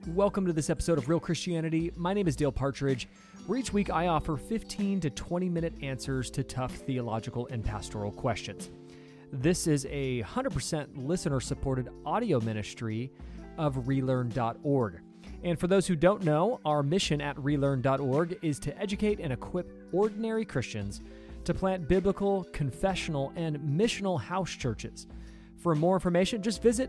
Welcome to this episode of Real Christianity. My name is Dale Partridge, where each week I offer 15 to 20-minute answers to tough theological and pastoral questions. This is a 100% listener-supported audio ministry of relearn.org. And for those who don't know, our mission at relearn.org is to educate and equip ordinary Christians to plant biblical, confessional, and missional house churches. For more information, just visit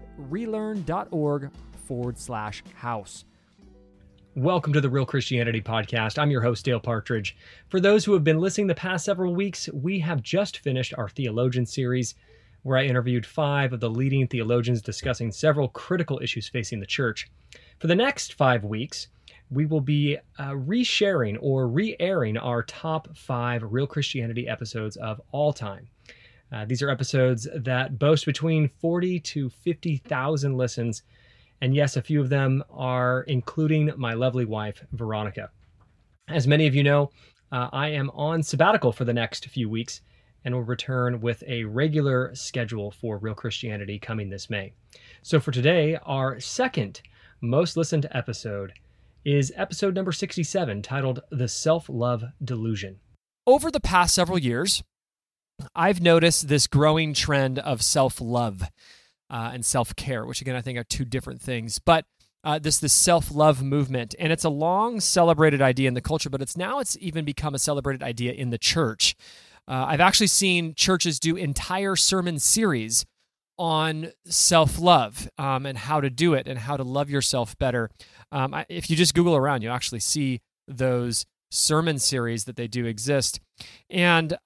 relearn.org/house. Welcome to the Real Christianity Podcast. I'm your host, Dale Partridge. For those who have been listening the past several weeks, we have just finished our theologian series, where I interviewed 5 of the leading theologians discussing several critical issues facing the church. For the next 5 weeks, we will be re-sharing or re-airing our top 5 Real Christianity episodes of all time. These are episodes that boast between 40 to 50,000 listens, and yes, a few of them are including my lovely wife, Veronica. As many of you know, I am on sabbatical for the next few weeks and will return with a regular schedule for Real Christianity coming this May. So for today, our second most listened episode is episode number 67, titled The Self-Love Delusion. Over the past several years, I've noticed this growing trend of self-love and self-care, which again I think are two different things. But this self-love movement, and it's a long celebrated idea in the culture, but it's even become a celebrated idea in the church. I've actually seen churches do entire sermon series on self-love and how to do it and how to love yourself better. If you just Google around, you'll actually see those sermon series that they do exist. And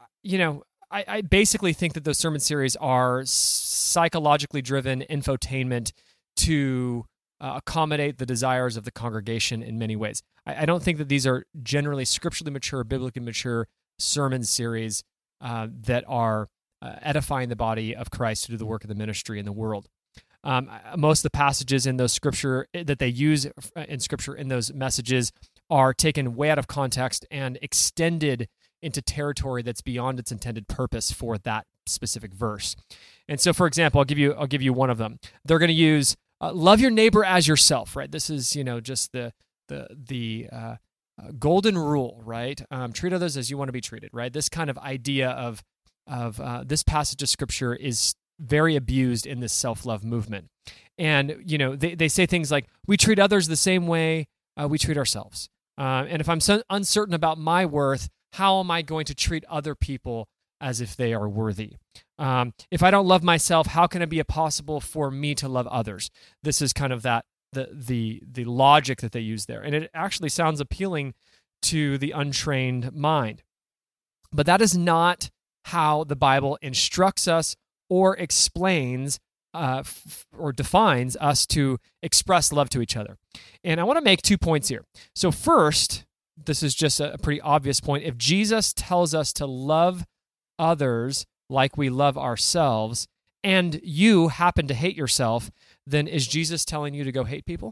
I basically think that those sermon series are psychologically driven infotainment to accommodate the desires of the congregation in many ways. I don't think that these are generally scripturally mature, biblically mature sermon series that are edifying the body of Christ to do the work of the ministry in the world. Most of the passages in those scripture that they use in scripture in those messages are taken way out of context and extended into territory that's beyond its intended purpose for that specific verse. And so, for example, I'll give you one of them. They're going to use love your neighbor as yourself, right? This is just the golden rule, right? Treat others as you want to be treated, right? This kind of idea of this passage of scripture is very abused in this self-love movement. And they say things like, we treat others the same way we treat ourselves. And if I'm so uncertain about my worth, how am I going to treat other people as if they are worthy? If I don't love myself, how can it be possible for me to love others? This is kind of the logic that they use there. And it actually sounds appealing to the untrained mind. But that is not how the Bible instructs us or explains or defines us to express love to each other. And I want to make 2 points here. So first, this is just a pretty obvious point. If Jesus tells us to love others like we love ourselves, and you happen to hate yourself, then is Jesus telling you to go hate people?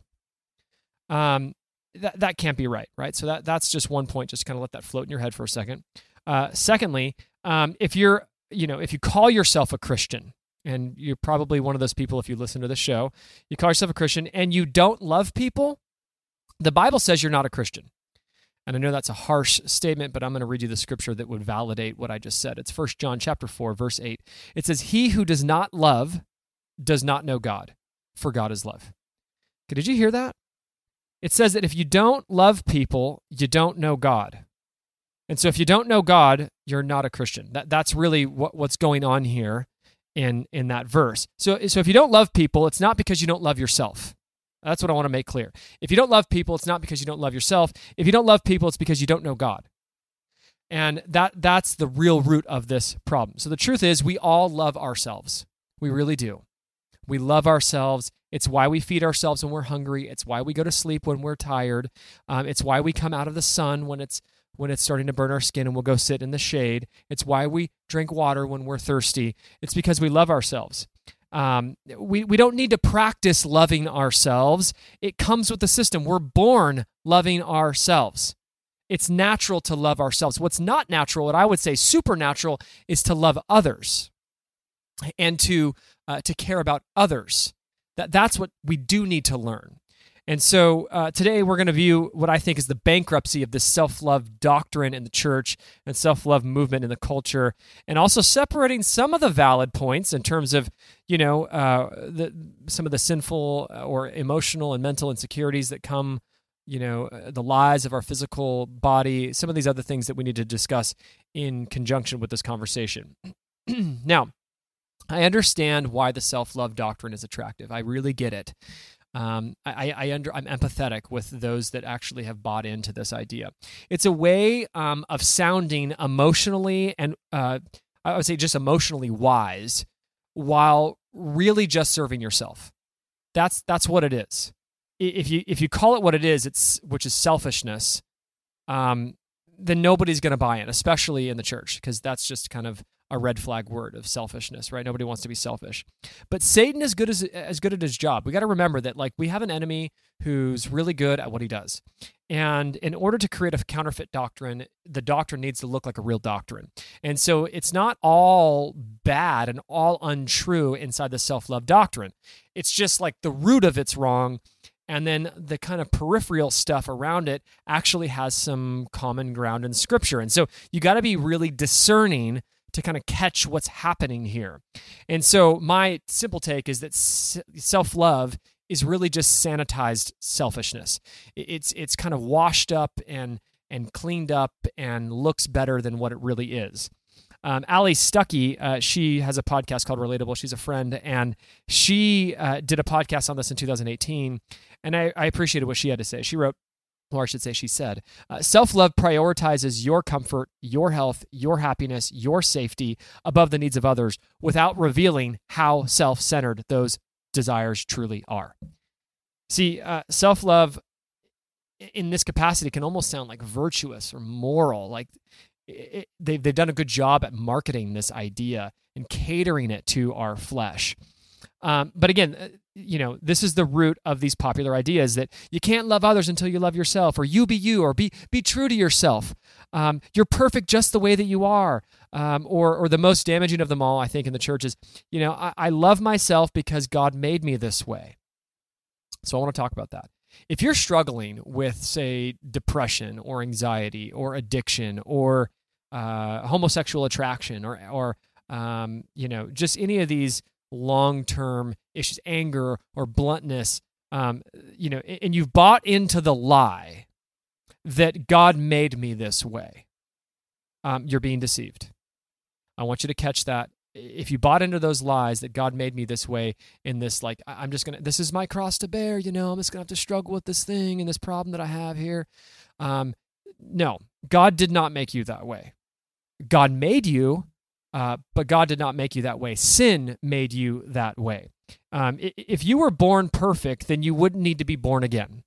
That can't be right? So that's just one point. Just kind of let that float in your head for a second. Secondly, if you call yourself a Christian, and you're probably one of those people if you listen to the show, you call yourself a Christian and you don't love people, the Bible says you're not a Christian. And I know that's a harsh statement, but I'm going to read you the scripture that would validate what I just said. It's 1 John chapter 4, verse 8. It says, "He who does not love does not know God, for God is love." Okay, did you hear that? It says that if you don't love people, you don't know God. And so if you don't know God, you're not a Christian. That's really what's going on here in that verse. So if you don't love people, it's not because you don't love yourself. That's what I want to make clear. If you don't love people, it's not because you don't love yourself. If you don't love people, it's because you don't know God. And that's the real root of this problem. So the truth is, we all love ourselves. We really do. We love ourselves. It's why we feed ourselves when we're hungry. It's why we go to sleep when we're tired. It's why we come out of the sun when it's starting to burn our skin and we'll go sit in the shade. It's why we drink water when we're thirsty. It's because we love ourselves. We don't need to practice loving ourselves. It comes with the system. We're born loving ourselves. It's natural to love ourselves. What's not natural, what I would say supernatural, is to love others and to care about others. That's what we do need to learn. And so today we're going to view what I think is the bankruptcy of this self-love doctrine in the church and self-love movement in the culture, and also separating some of the valid points in terms of, some of the sinful or emotional and mental insecurities that come, the lies of our physical body, some of these other things that we need to discuss in conjunction with this conversation. Now, I understand why the self-love doctrine is attractive. I really get it. I'm empathetic with those that actually have bought into this idea. It's a way of sounding emotionally and I would say just emotionally wise, while really just serving yourself. That's what it is. If you call it what it is, which is selfishness, then nobody's going to buy it, especially in the church, because that's just kind of a red flag word of selfishness, right? Nobody wants to be selfish. But Satan is good at his job. We got to remember that, we have an enemy who's really good at what he does. And in order to create a counterfeit doctrine, the doctrine needs to look like a real doctrine. And so it's not all bad and all untrue inside the self-love doctrine. It's just like the root of it's wrong, and then the kind of peripheral stuff around it actually has some common ground in Scripture. And so you got to be really discerning to kind of catch what's happening here. And so my simple take is that self-love is really just sanitized selfishness. It's kind of washed up and cleaned up and looks better than what it really is. Ali Stuckey, she has a podcast called Relatable. She's a friend, and she did a podcast on this in 2018, and I appreciated what she had to say. She wrote, or I should say she said, self-love prioritizes your comfort, your health, your happiness, your safety above the needs of others without revealing how self-centered those desires truly are. See, self-love in this capacity can almost sound like virtuous or moral. Like they've done a good job at marketing this idea and catering it to our flesh. But again, this is the root of these popular ideas that you can't love others until you love yourself, or you be you, or be true to yourself. You're perfect just the way that you are. Or the most damaging of them all, I think, in the church is, I love myself because God made me this way. So I want to talk about that. If you're struggling with, say, depression or anxiety or addiction or homosexual attraction or just any of these long-term issues, anger or bluntness, and you've bought into the lie that God made me this way, you're being deceived. I want you to catch that. If you bought into those lies that God made me this way, in this, this is my cross to bear, I'm just going to have to struggle with this thing and this problem that I have here. No, God did not make you that way. God made you, but God did not make you that way. Sin made you that way. If you were born perfect, then you wouldn't need to be born again.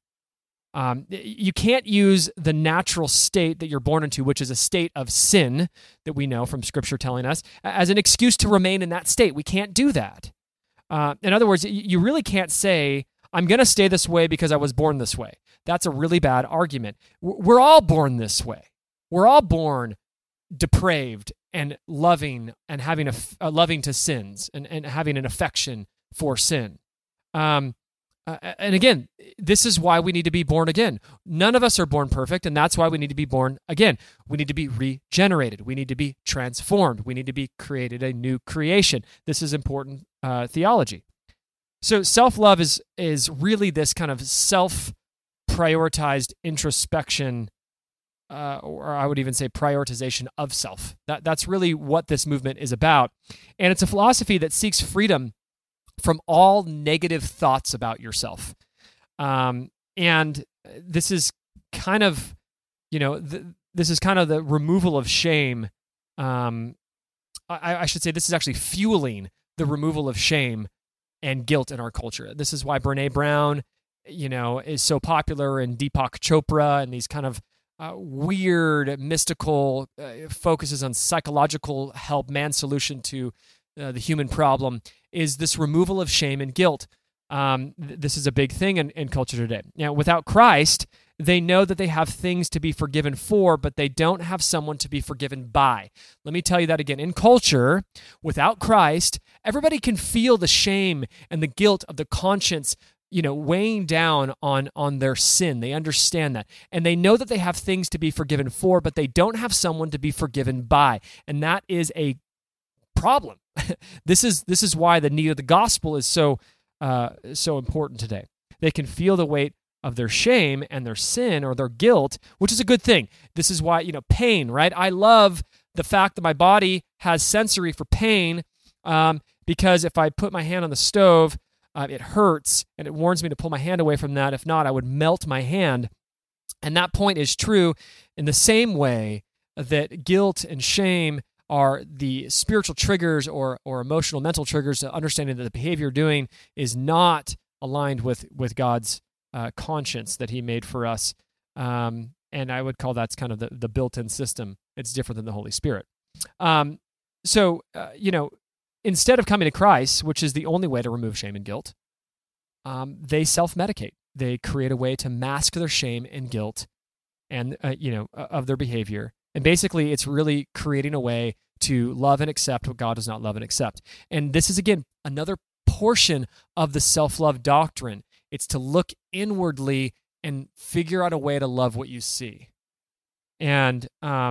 You can't use the natural state that you're born into, which is a state of sin that we know from Scripture telling us, as an excuse to remain in that state. We can't do that. In other words, you really can't say, I'm going to stay this way because I was born this way. That's a really bad argument. We're all born this way. We're all born depraved and loving and having a loving to sins and having an affection for sin. And again, this is why we need to be born again. None of us are born perfect, and that's why we need to be born again. We need to be regenerated. We need to be transformed. We need to be created a new creation. This is important theology. So self-love is really this kind of self-prioritized introspection, or I would even say prioritization of self. That's really what this movement is about. And it's a philosophy that seeks freedom from all negative thoughts about yourself. And this is kind of, this is kind of the removal of shame. I should say this is actually fueling the removal of shame and guilt in our culture. This is why Brené Brown, is so popular, and Deepak Chopra, and these kind of weird, mystical focuses on psychological help, man's solution to the human problem, is this removal of shame and guilt. This is a big thing in culture today. Now, without Christ, they know that they have things to be forgiven for, but they don't have someone to be forgiven by. Let me tell you that again. In culture, without Christ, everybody can feel the shame and the guilt of the conscience weighing down on their sin. They understand that. And they know that they have things to be forgiven for, but they don't have someone to be forgiven by. And that is a problem. This is why the need of the gospel is so important today. They can feel the weight of their shame and their sin or their guilt, which is a good thing. This is why, pain, right? I love the fact that my body has sensory for pain, because if I put my hand on the stove, it hurts, and it warns me to pull my hand away from that. If not, I would melt my hand. And that point is true in the same way that guilt and shame are the spiritual triggers or emotional, mental triggers to understanding that the behavior you're doing is not aligned with God's conscience that he made for us. And I would call that's kind of the built-in system. It's different than the Holy Spirit. Instead of coming to Christ, which is the only way to remove shame and guilt, they self-medicate. They create a way to mask their shame and guilt and of their behavior. And basically, it's really creating a way to love and accept what God does not love and accept. And this is, again, another portion of the self-love doctrine. It's to look inwardly and figure out a way to love what you see. And,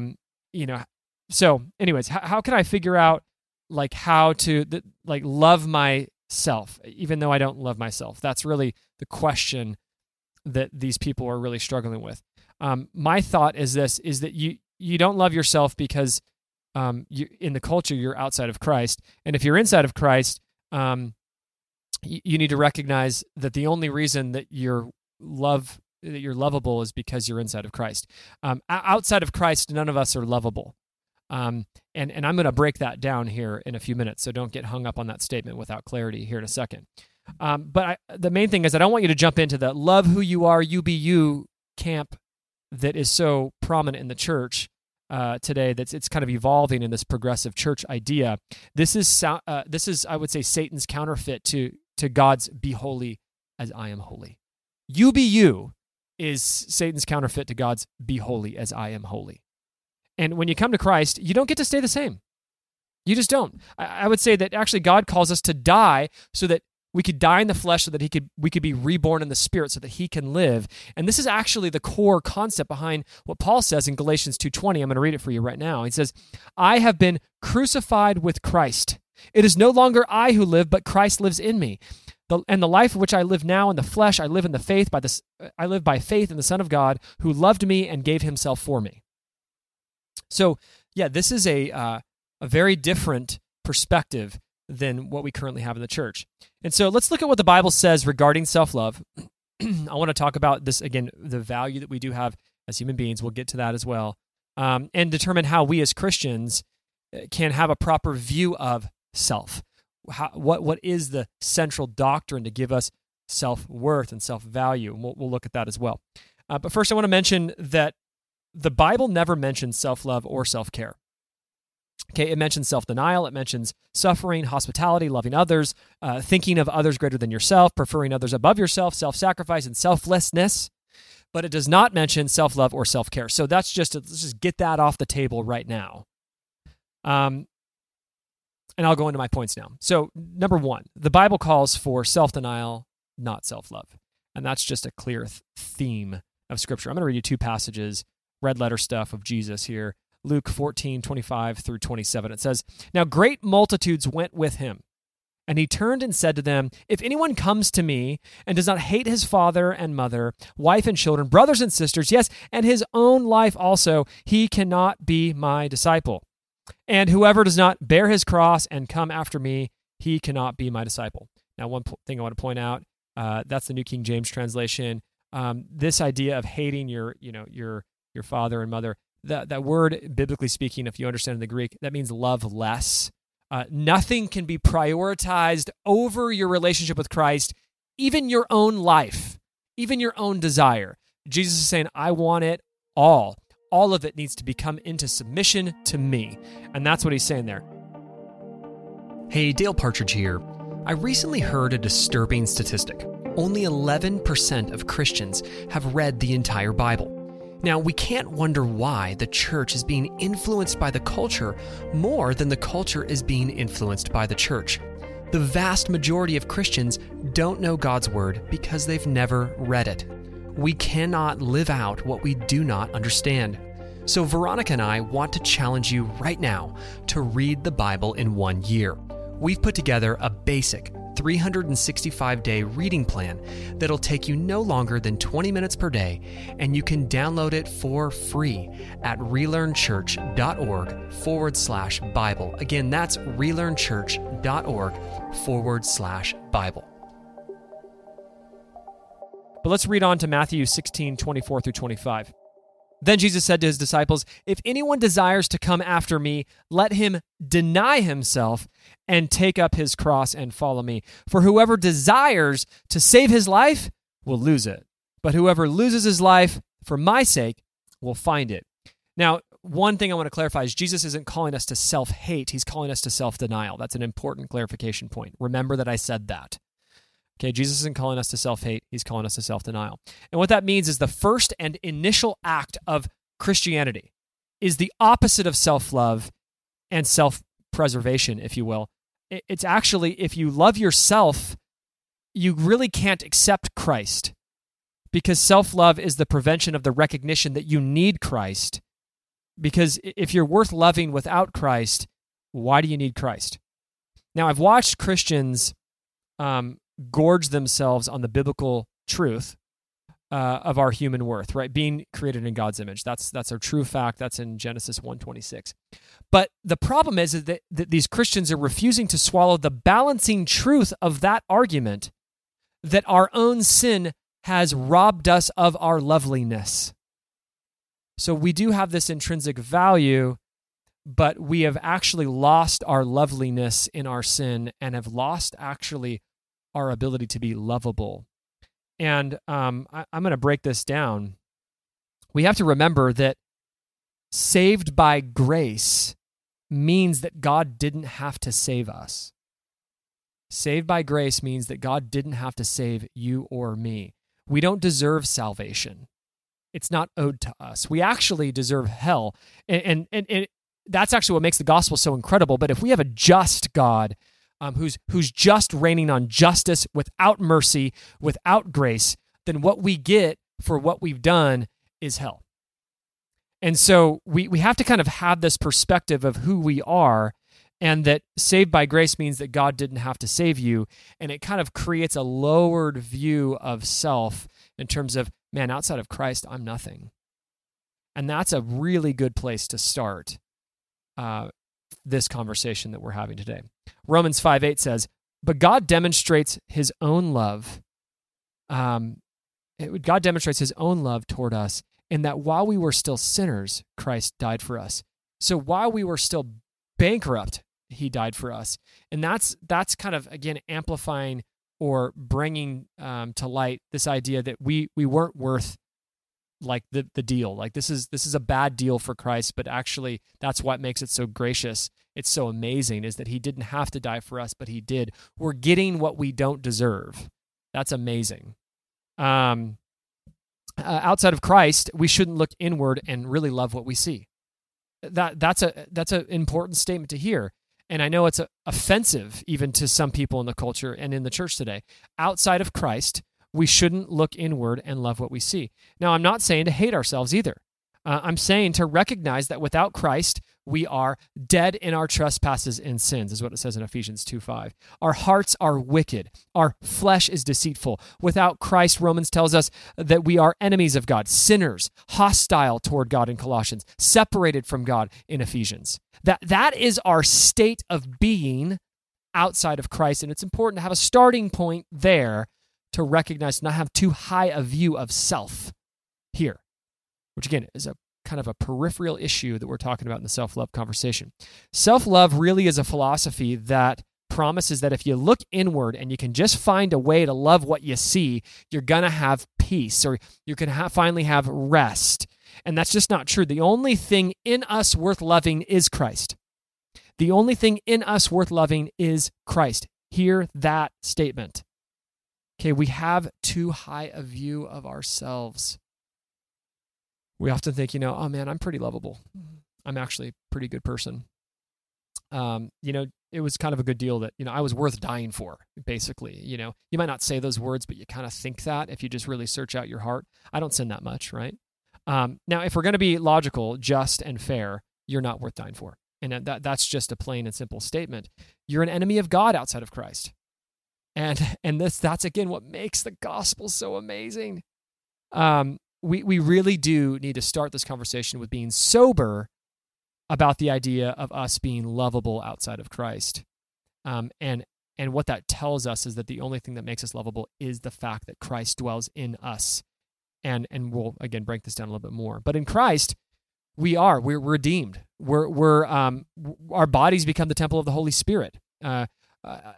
so anyways, how can I figure out how to love myself, even though I don't love myself? That's really the question that these people are really struggling with. My thought is that you don't love yourself because in the culture you're outside of Christ, and if you're inside of Christ, you need to recognize that the only reason that you're lovable is because you're inside of Christ. Outside of Christ, none of us are lovable. And I'm going to break that down here in a few minutes, so don't get hung up on that statement without clarity here in a second. But the main thing is I don't want you to jump into the love who you are, you be you camp that is so prominent in the church today. It's kind of evolving in this progressive church idea. This is I would say Satan's counterfeit to God's be holy as I am holy. You be you is Satan's counterfeit to God's be holy as I am holy. And when you come to Christ, you don't get to stay the same. You just don't. I would say that actually God calls us to die so that we could die in the flesh, so that we could be reborn in the spirit, so that he can live. And this is actually the core concept behind what Paul says in Galatians 2:20. I'm going to read it for you right now. He says, I have been crucified with Christ. It is no longer I who live, but Christ lives in me. And the life which I live now in the flesh, I live by faith in the Son of God, who loved me and gave himself for me. So, yeah, this is a very different perspective than what we currently have in the church. And so let's look at what the Bible says regarding self-love. I want to talk about this, again, the value that we do have as human beings. We'll get to that as well. And determine how we as Christians can have a proper view of self. What is the central doctrine to give us self-worth and self-value? And we'll look at that as well. But first, I want to mention that the Bible never mentions self-love or self-care. Okay, it mentions self-denial, it mentions suffering, hospitality, loving others, thinking of others greater than yourself, preferring others above yourself, self-sacrifice, and selflessness, but it does not mention self-love or self-care. So let's just get that off the table right now. And I'll go into my points now. So number one, the Bible calls for self-denial, not self-love. And that's just a clear theme of Scripture. I'm going to read you two passages, red letter stuff of Jesus here. Luke 14:25 through 27. It says, Now great multitudes went with him, and he turned and said to them, If anyone comes to me and does not hate his father and mother, wife and children, brothers and sisters, yes, and his own life also, he cannot be my disciple. And whoever does not bear his cross and come after me, he cannot be my disciple. Now, one thing I want to point out, that's the New King James translation. This idea of hating your father and mother, that word, biblically speaking, if you understand in the Greek, that means love less. Nothing can be prioritized over your relationship with Christ, even your own life, even your own desire. Jesus is saying, I want it all. All of it needs to become into submission to me. And that's what he's saying there. Hey, Dale Partridge here. I recently heard a disturbing statistic. Only 11% of Christians have read the entire Bible. Now, we can't wonder why the church is being influenced by the culture more than the culture is being influenced by the church. The vast majority of Christians don't know God's Word because they've never read it. We cannot live out what we do not understand. So Veronica and I want to challenge you right now to read the Bible in 1 year. We've put together a basic 365-day reading plan that'll take you no longer than 20 minutes per day, and you can download it for free at relearnchurch.org/Bible. Again, that's relearnchurch.org/Bible. But let's read on to Matthew 16:24 through 25. Then Jesus said to his disciples, "If anyone desires to come after me, let him deny himself and take up his cross and follow me. For whoever desires to save his life will lose it. But whoever loses his life for my sake will find it." Now, one thing I want to clarify is Jesus isn't calling us to self-hate. He's calling us to self-denial. That's an important clarification point. Remember that I said that. Okay, Jesus isn't calling us to self-hate. He's calling us to self-denial. And what that means is the first and initial act of Christianity is the opposite of self-love and self-preservation, if you will. It's actually, if you love yourself, you really can't accept Christ, because self-love is the prevention of the recognition that you need Christ. Because if you're worth loving without Christ, why do you need Christ? Now, I've watched Christians gorge themselves on the biblical truth of our human worth, right? Being created in God's image. That's a true fact. That's in Genesis 1:26. But the problem is that these Christians are refusing to swallow the balancing truth of that argument, that our own sin has robbed us of our loveliness. So we do have this intrinsic value, but we have actually lost our loveliness in our sin and have lost actually our ability to be lovable. And I'm going to break this down. We have to remember that saved by grace means that God didn't have to save us. Saved by grace means that God didn't have to save you or me. We don't deserve salvation. It's not owed to us. We actually deserve hell. And that's actually what makes the gospel so incredible. But if we have a just God, who's just reigning on justice without mercy, without grace, then what we get for what we've done is hell. And so we have to kind of have this perspective of who we are, and that saved by grace means that God didn't have to save you, and it kind of creates a lowered view of self in terms of, man, outside of Christ, I'm nothing. And that's a really good place to start this conversation that we're having today. Romans 5:8 says, "But God demonstrates his own love. God demonstrates his own love toward us in that while we were still sinners, Christ died for us." So while we were still bankrupt, he died for us. And that's kind of, again, amplifying or bringing to light this idea that we weren't worth like the deal. Like this is a bad deal for Christ, but actually that's what makes it so gracious. It's so amazing, is that he didn't have to die for us, but he did. We're getting what we don't deserve. That's amazing. Outside of Christ, we shouldn't look inward and really love what we see. That's an important statement to hear. And I know it's offensive even to some people in the culture and in the church today. Outside of Christ, we shouldn't look inward and love what we see. Now, I'm not saying to hate ourselves either. I'm saying to recognize that without Christ, we are dead in our trespasses and sins, is what it says in Ephesians 2:5. Our hearts are wicked. Our flesh is deceitful. Without Christ, Romans tells us that we are enemies of God, sinners, hostile toward God in Colossians, separated from God in Ephesians. That is our state of being outside of Christ, and it's important to have a starting point there to recognize, not have too high a view of self here, which again is a kind of a peripheral issue that we're talking about in the self-love conversation. Self-love really is a philosophy that promises that if you look inward and you can just find a way to love what you see, you're going to have peace, or you're going to finally have rest. And that's just not true. The only thing in us worth loving is Christ. The only thing in us worth loving is Christ. Hear that statement. Okay, we have too high a view of ourselves. We often think, oh man, I'm pretty lovable. I'm actually a pretty good person. it was kind of a good deal that, I was worth dying for, basically. You might not say those words, but you kind of think that if you just really search out your heart. I don't sin that much, right? Now, if we're going to be logical, just, and fair, you're not worth dying for. And that's just a plain and simple statement. You're an enemy of God outside of Christ. And that's again what makes the gospel so amazing. We really do need to start this conversation with being sober about the idea of us being lovable outside of Christ. And what that tells us is that the only thing that makes us lovable is the fact that Christ dwells in us. And we'll again break this down a little bit more. But in Christ, we're redeemed. Our bodies become the temple of the Holy Spirit. The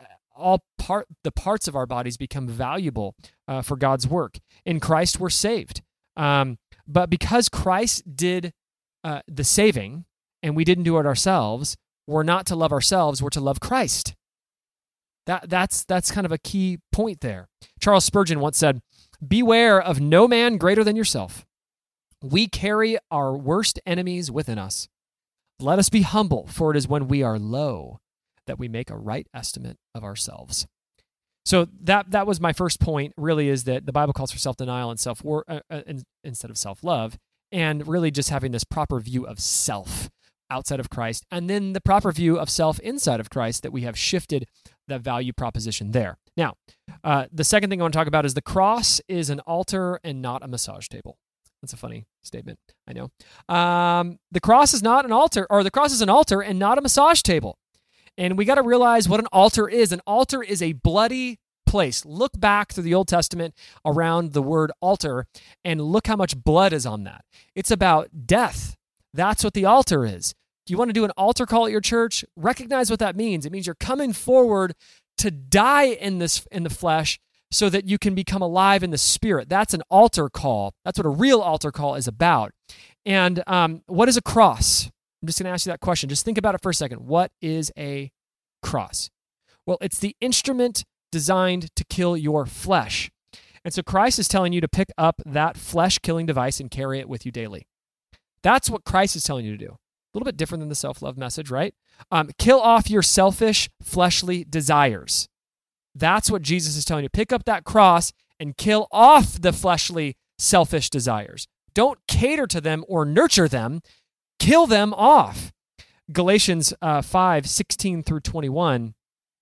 parts of our bodies become valuable for God's work. In Christ, we're saved. But because Christ did the saving and we didn't do it ourselves, we're not to love ourselves, we're to love Christ. That's kind of a key point there. Charles Spurgeon once said, "Beware of no man greater than yourself. We carry our worst enemies within us. Let us be humble, for it is when we are low that we make a right estimate of ourselves." So that was my first point, really, is that the Bible calls for self-denial and self-worth instead of self-love, and really just having this proper view of self outside of Christ, and then the proper view of self inside of Christ, that we have shifted that value proposition there. Now, the second thing I want to talk about is the cross is an altar and not a massage table. That's a funny statement, I know. The cross is not an altar, or the cross is an altar and not a massage table. And we got to realize what an altar is. An altar is a bloody place. Look back through the Old Testament around the word altar and look how much blood is on that. It's about death. That's what the altar is. Do you want to do an altar call at your church? Recognize what that means. It means you're coming forward to die in the flesh so that you can become alive in the spirit. That's an altar call. That's what a real altar call is about. And what is a cross? I'm just going to ask you that question. Just think about it for a second. What is a cross? Well, it's the instrument designed to kill your flesh. And so Christ is telling you to pick up that flesh-killing device and carry it with you daily. That's what Christ is telling you to do. A little bit different than the self-love message, right? Kill off your selfish, fleshly desires. That's what Jesus is telling you. Pick up that cross and kill off the fleshly, selfish desires. Don't cater to them or nurture them. Kill them off. Galatians 5:16 through 21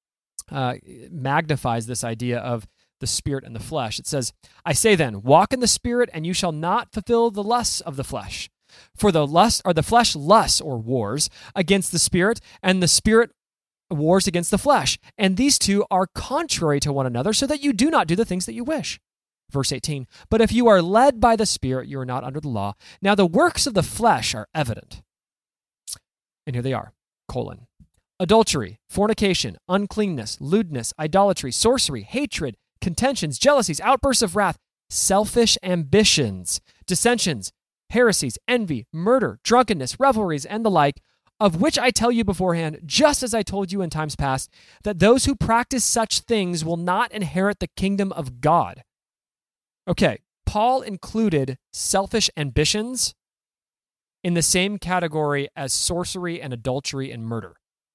magnifies this idea of the spirit and the flesh. It says, "I say then, walk in the spirit, and you shall not fulfill the lusts of the flesh. For the flesh lusts or wars against the spirit, and the spirit wars against the flesh. And these two are contrary to one another, so that you do not do the things that you wish." Verse 18, "But if you are led by the Spirit, you are not under the law. Now the works of the flesh are evident." And here they are, : adultery, fornication, uncleanness, lewdness, idolatry, sorcery, hatred, contentions, jealousies, outbursts of wrath, selfish ambitions, dissensions, heresies, envy, murder, drunkenness, revelries, and the like, of which I tell you beforehand, just as I told you in times past, that those who practice such things will not inherit the kingdom of God. Okay, Paul included selfish ambitions in the same category as sorcery and adultery and murder.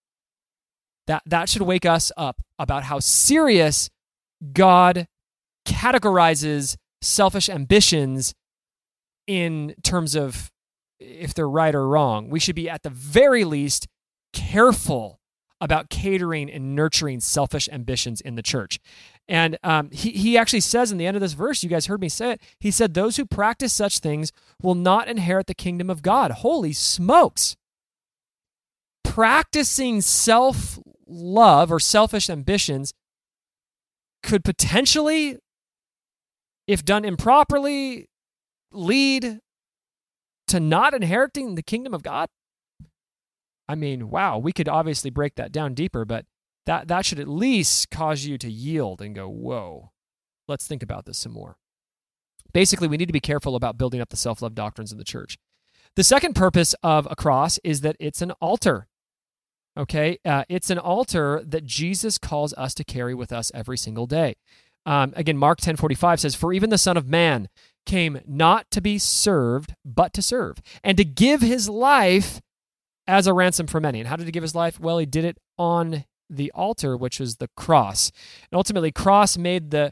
That should wake us up about how serious God categorizes selfish ambitions in terms of if they're right or wrong. We should be at the very least careful about catering and nurturing selfish ambitions in the church. And he actually says in the end of this verse, you guys heard me say it, he said, those who practice such things will not inherit the kingdom of God. Holy smokes. Practicing self-love or selfish ambitions could potentially, if done improperly, lead to not inheriting the kingdom of God. I mean, wow, we could obviously break that down deeper, but that should at least cause you to yield and go, whoa, let's think about this some more. Basically, we need to be careful about building up the self-love doctrines in the church. The second purpose of a cross is that it's an altar. Okay, it's an altar that Jesus calls us to carry with us every single day. Again, Mark 10:45 says, "For even the Son of Man came not to be served, but to serve, and to give his life as a ransom for many. And how did he give his life? Well, he did it on the altar, which is the cross. And ultimately, Christ made the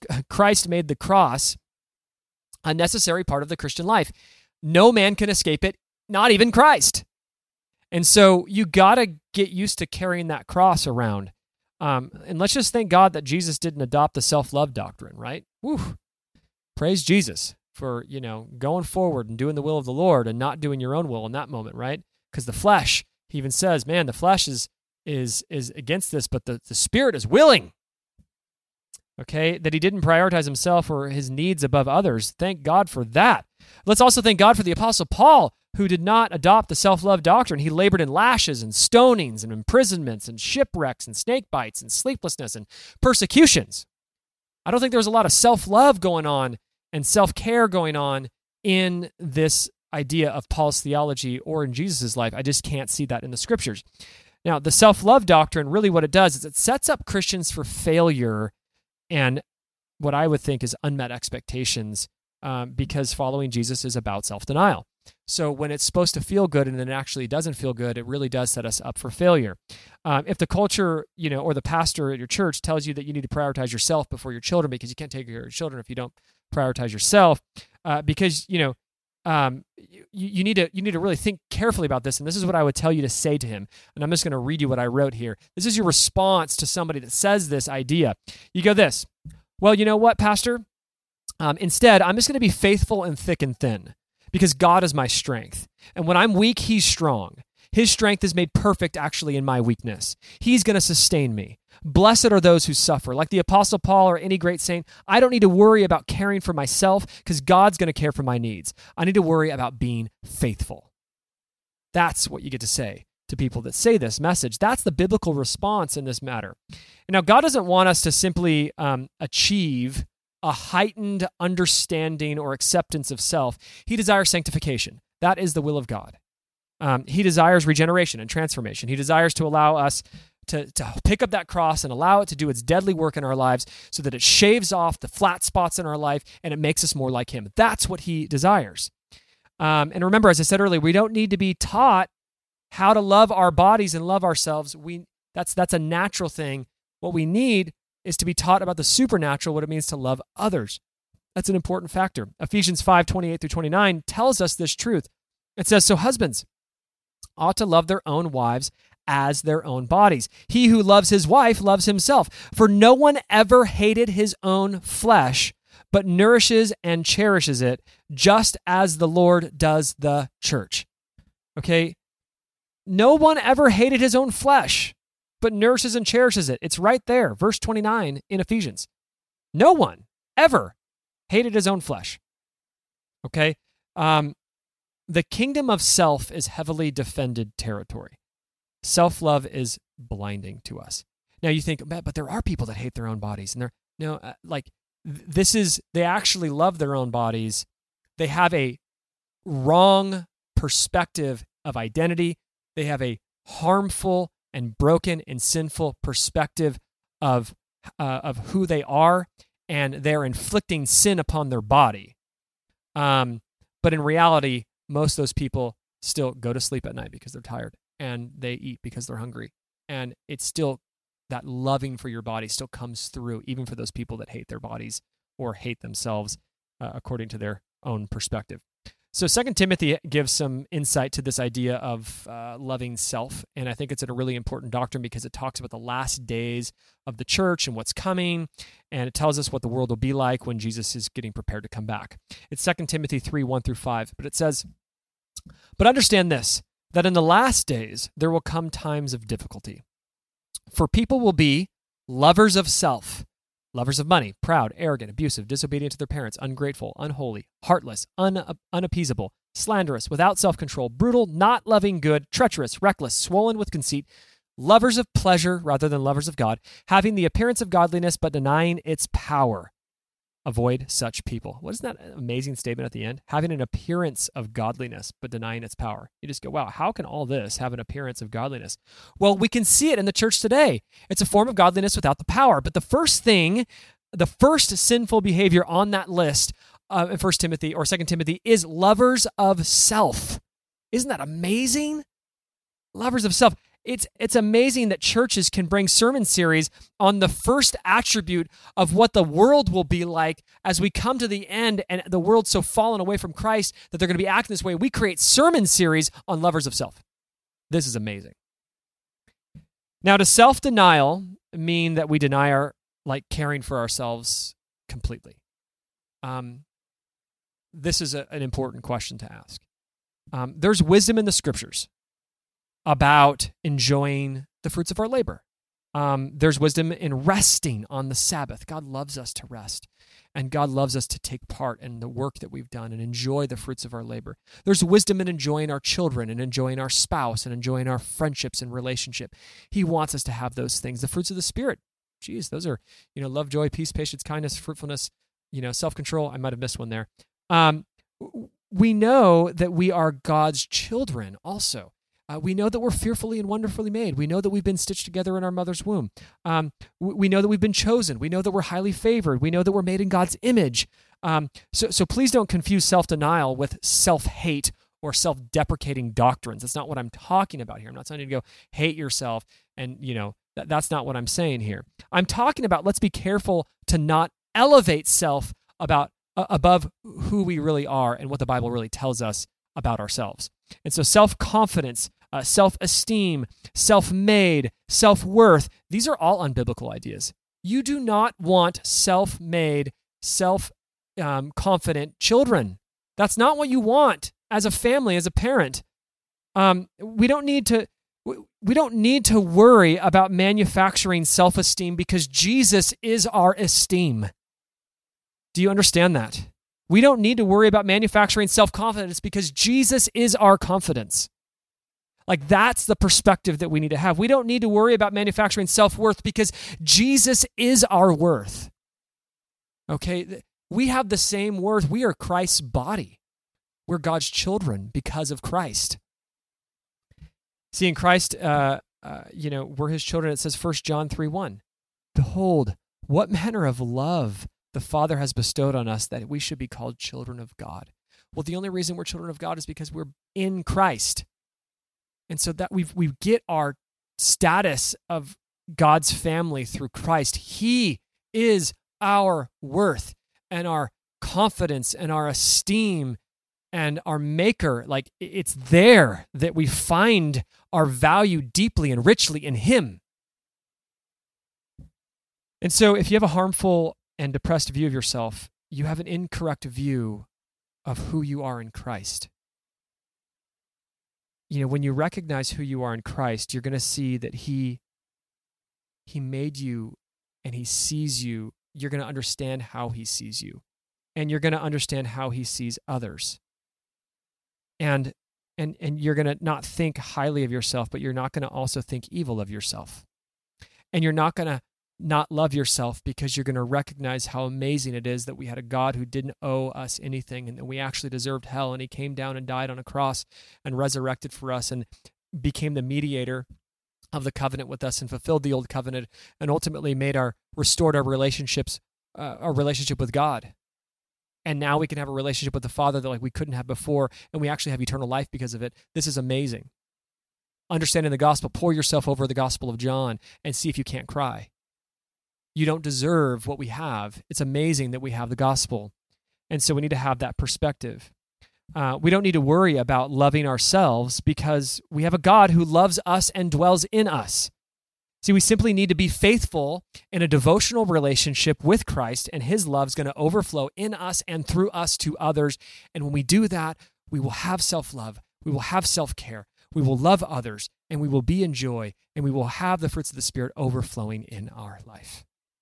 cross a necessary part of the Christian life. No man can escape it, not even Christ. And so you got to get used to carrying that cross around. And let's just thank God that Jesus didn't adopt the self-love doctrine, right? Whew. Praise Jesus for, going forward and doing the will of the Lord and not doing your own will in that moment, right? Because the flesh, he even says, man, the flesh is against this, but the spirit is willing. Okay, that he didn't prioritize himself or his needs above others. Thank God for that. Let's also thank God for the Apostle Paul, who did not adopt the self-love doctrine. He labored in lashes and stonings and imprisonments and shipwrecks and snake bites and sleeplessness and persecutions. I don't think there was a lot of self-love going on and self-care going on in this idea of Paul's theology or in Jesus' life. I just can't see that in the scriptures. Now, the self-love doctrine, really what it does is it sets up Christians for failure and what I would think is unmet expectations, because following Jesus is about self-denial. So when it's supposed to feel good and then it actually doesn't feel good, it really does set us up for failure. If the culture, or the pastor at your church tells you that you need to prioritize yourself before your children because you can't take care of your children if you don't prioritize yourself, because you need to really think carefully about this. And this is what I would tell you to say to him. And I'm just going to read you what I wrote here. This is your response to somebody that says this idea. You go this: well, you know what, Pastor? Instead, I'm just going to be faithful and thick and thin because God is my strength. And when I'm weak, he's strong. His strength is made perfect actually in my weakness. He's going to sustain me. Blessed are those who suffer. Like the Apostle Paul or any great saint, I don't need to worry about caring for myself because God's going to care for my needs. I need to worry about being faithful. That's what you get to say to people that say this message. That's the biblical response in this matter. Now, God doesn't want us to simply achieve a heightened understanding or acceptance of self. He desires sanctification. That is the will of God. He desires regeneration and transformation. He desires to allow us to pick up that cross and allow it to do its deadly work in our lives so that it shaves off the flat spots in our life and it makes us more like him. That's what he desires. And remember, as I said earlier, we don't need to be taught how to love our bodies and love ourselves. That's a natural thing. What we need is to be taught about the supernatural, what it means to love others. That's an important factor. Ephesians 5:28-29 tells us this truth. It says, so husbands ought to love their own wives as their own bodies. He who loves his wife loves himself. For no one ever hated his own flesh, but nourishes and cherishes it, just as the Lord does the church. Okay? No one ever hated his own flesh, but nourishes and cherishes it. It's right there, verse 29 in Ephesians. No one ever hated his own flesh. Okay? The kingdom of self is heavily defended territory. Self-love is blinding to us. Now you think, but there are people that hate their own bodies, and they actually love their own bodies. They have a wrong perspective of identity. They have a harmful and broken and sinful perspective of who they are, and they're inflicting sin upon their body. But in reality, most of those people still go to sleep at night because they're tired, and they eat because they're hungry. And it's still, that loving for your body still comes through, even for those people that hate their bodies or hate themselves according to their own perspective. So 2 Timothy gives some insight to this idea of loving self, and I think it's a really important doctrine because it talks about the last days of the church and what's coming, and it tells us what the world will be like when Jesus is getting prepared to come back. It's 2 Timothy 3:1-5, but it says, but understand this, that in the last days there will come times of difficulty. For people will be lovers of self, lovers of money, proud, arrogant, abusive, disobedient to their parents, ungrateful, unholy, heartless, unappeasable, slanderous, without self-control, brutal, not loving good, treacherous, reckless, swollen with conceit, lovers of pleasure rather than lovers of God, having the appearance of godliness but denying its power. Avoid such people. What is that amazing statement at the end? Having an appearance of godliness but denying its power. You just go, wow, how can all this have an appearance of godliness? Well, we can see it in the church today. It's a form of godliness without the power. But the first sinful behavior on that list in 1 Timothy or 2 Timothy is lovers of self. Isn't that amazing? Lovers of self. It's amazing that churches can bring sermon series on the first attribute of what the world will be like as we come to the end and the world's so fallen away from Christ that they're going to be acting this way. We create sermon series on lovers of self. This is amazing. Now, does self-denial mean that we deny our caring for ourselves completely? This is an important question to ask. There's wisdom in the scriptures about enjoying the fruits of our labor. There's wisdom in resting on the Sabbath. God loves us to rest, and God loves us to take part in the work that we've done and enjoy the fruits of our labor. There's wisdom in enjoying our children and enjoying our spouse and enjoying our friendships and relationship. He wants us to have those things. The fruits of the Spirit, geez, those are, love, joy, peace, patience, kindness, fruitfulness, self-control. I might have missed one there. We know that we are God's children also. We know that we're fearfully and wonderfully made. We know that we've been stitched together in our mother's womb. We know that we've been chosen. We know that we're highly favored. We know that we're made in God's image. So please don't confuse self-denial with self-hate or self-deprecating doctrines. That's not what I'm talking about here. I'm not telling you to go hate yourself, and that's not what I'm saying here. I'm talking about, let's be careful to not elevate self above who we really are and what the Bible really tells us about ourselves. And so self-confidence, self-esteem, self-made, self-worth, these are all unbiblical ideas. You do not want self-made, self-confident children. That's not what you want as a family, as a parent. We don't need to worry about manufacturing self-esteem because Jesus is our esteem. Do you understand that? We don't need to worry about manufacturing self-confidence because Jesus is our confidence. That's the perspective that we need to have. We don't need to worry about manufacturing self-worth because Jesus is our worth. Okay? We have the same worth. We are Christ's body. We're God's children because of Christ. See, in Christ, we're his children. It says 1 John 3:1. Behold, what manner of love the Father has bestowed on us that we should be called children of God. Well, the only reason we're children of God is because we're in Christ. And so that we get our status of God's family through Christ. He is our worth and our confidence and our esteem and our maker. It's there that we find our value deeply and richly in him. And so if you have a harmful and depressed view of yourself, you have an incorrect view of who you are in Christ. When you recognize who you are in Christ, you're going to see that He made you and He sees you. You're going to understand how He sees you, and you're going to understand how He sees others. And you're going to not think highly of yourself, but you're not going to also think evil of yourself. And you're not going to not love yourself because you're going to recognize how amazing it is that we had a God who didn't owe us anything and that we actually deserved hell, and He came down and died on a cross and resurrected for us and became the mediator of the covenant with us and fulfilled the old covenant and ultimately restored our relationship with God. And now we can have a relationship with the Father that we couldn't have before, and we actually have eternal life because of it. This is amazing. Understanding the gospel, pour yourself over the Gospel of John and see if you can't cry. You don't deserve what we have. It's amazing that we have the gospel. And so we need to have that perspective. We don't need to worry about loving ourselves because we have a God who loves us and dwells in us. See, we simply need to be faithful in a devotional relationship with Christ, and His love is going to overflow in us and through us to others. And when we do that, we will have self-love. We will have self-care. We will love others, and we will be in joy, and we will have the fruits of the Spirit overflowing in our life.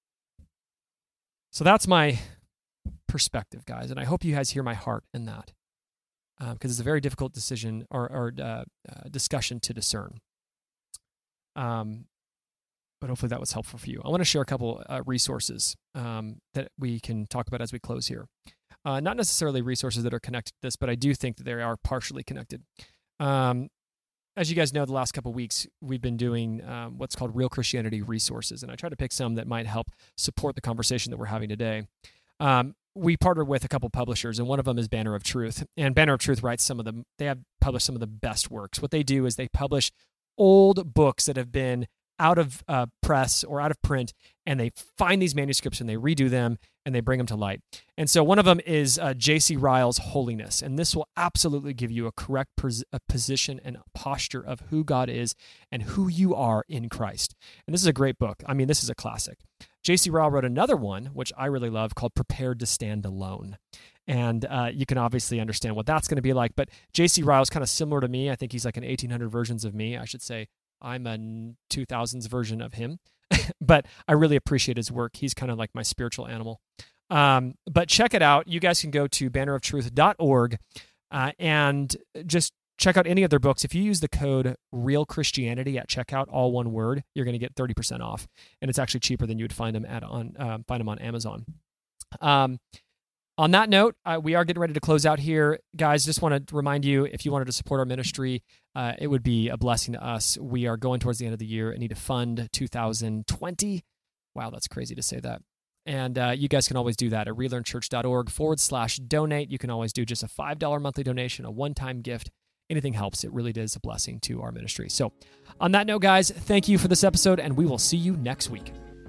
So that's my perspective, guys, and I hope you guys hear my heart in that, because it's a very difficult decision or discussion to discern. But hopefully that was helpful for you. I want to share a couple resources that we can talk about as we close here. Not necessarily resources that are connected to this, but I do think that they are partially connected. As you guys know, the last couple of weeks, we've been doing what's called Real Christianity Resources, and I try to pick some that might help support the conversation that we're having today. We partnered with a couple publishers, and one of them is Banner of Truth. And Banner of Truth writes they have published some of the best works. What they do is they publish old books that have been out of press or out of print, and they find these manuscripts and they redo them and they bring them to light. And so one of them is J.C. Ryle's Holiness, and this will absolutely give you a correct position and posture of who God is and who you are in Christ. And this is a great book. I mean, this is a classic. J.C. Ryle wrote another one, which I really love, called Prepared to Stand Alone. And you can obviously understand what that's going to be like. But J.C. Ryle is kind of similar to me. I think he's like an 1800 versions of me, I should say. I'm a 2000s version of him, but I really appreciate his work. He's kind of like my spiritual animal. But check it out. You guys can go to banneroftruth.org and just check out any of their books. If you use the code REALChristianity at checkout, all one word, you're going to get 30% off, and it's actually cheaper than you would find them on Amazon. On that note, we are getting ready to close out here. Guys, just want to remind you, if you wanted to support our ministry, it would be a blessing to us. We are going towards the end of the year and need to fund 2020. Wow, that's crazy to say that. And you guys can always do that at relearnchurch.org/donate. You can always do just a $5 monthly donation, a one-time gift. Anything helps. It really is a blessing to our ministry. So on that note, guys, thank you for this episode, and we will see you next week.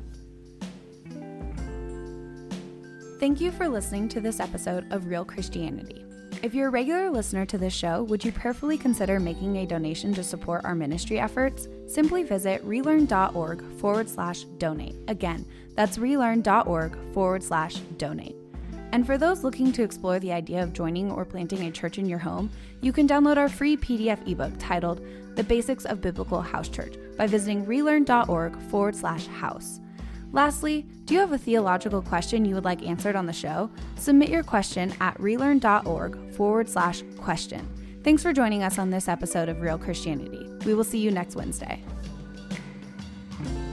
Thank you for listening to this episode of Real Christianity. If you're a regular listener to this show, would you prayerfully consider making a donation to support our ministry efforts? Simply visit relearn.org/donate. Again, that's relearn.org/donate. And for those looking to explore the idea of joining or planting a church in your home, you can download our free PDF ebook titled The Basics of Biblical House Church by visiting relearn.org/house. Lastly, do you have a theological question you would like answered on the show? Submit your question at relearn.org/question. Thanks for joining us on this episode of Real Christianity. We will see you next Wednesday.